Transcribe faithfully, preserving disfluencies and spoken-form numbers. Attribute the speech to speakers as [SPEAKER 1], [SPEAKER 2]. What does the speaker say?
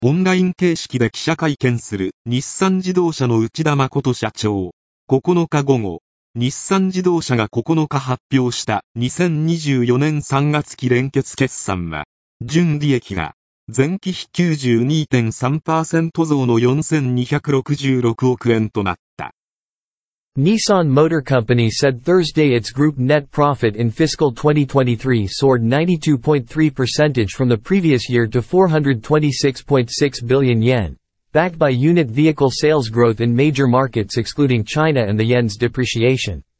[SPEAKER 1] オンライン形式で記者会見する日産自動車の内田誠社長。ここのか午後、日産自動車がここのか発表したにせんにじゅうよねんさんがつ期連結決算は、純利益が前期比 きゅうじゅうにてんさんパーセント 増のよんせんにひゃくろくじゅうろくおくえんとなった。
[SPEAKER 2] Nissan Motor Company said Thursday its group net profit in fiscal twenty twenty-three soared ninety-two point three percent from the previous year to four hundred twenty-six point six billion yen, backed by unit vehicle sales growth in major markets excluding China and the yen's depreciation.